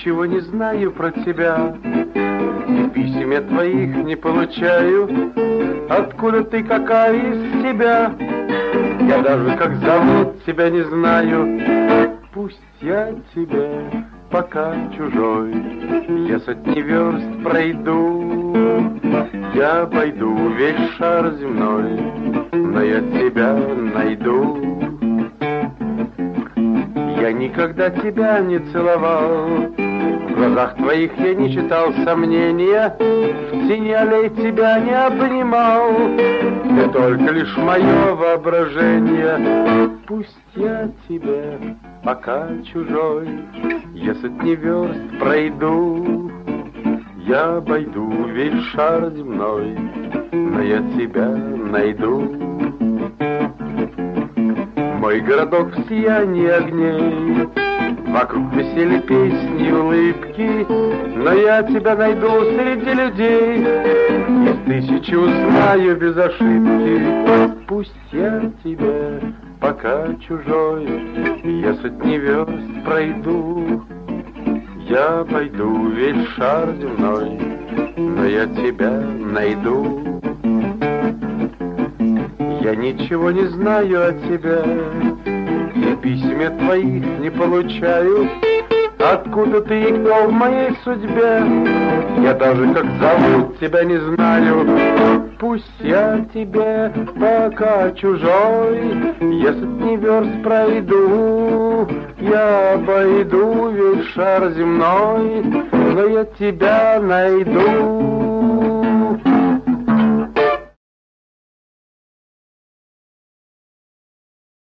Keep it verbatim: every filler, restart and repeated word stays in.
ничего не знаю про тебя, и писем я твоих не получаю. Откуда ты, какая из себя? Я даже как зовут тебя не знаю. Пусть я тебе пока чужой, я сотни верст пройду, я обойду весь шар земной, но я тебя найду. Я никогда тебя не целовал, в глазах твоих я не читал сомнения, в тени аллей тебя не обнимал, ты только лишь мое воображение. Пусть я тебе пока чужой, я сотни верст пройду, я обойду весь шар земной, но я тебя найду. Мой городок в сиянии огней, вокруг веселья, песни и улыбки, но я тебя найду среди людей, из тысячи узнаю без ошибки. Пусть я тебе пока чужой, я сотни верст пройду, я обойду весь шар земной, но я тебя найду. Я ничего не знаю о тебе, и писем твоих не получаю. Откуда ты и кто в моей судьбе? Я даже как зовут тебя не знаю. Пусть я тебе пока чужой, я сотни верст пройду, я обойду весь шар земной, но я тебя найду.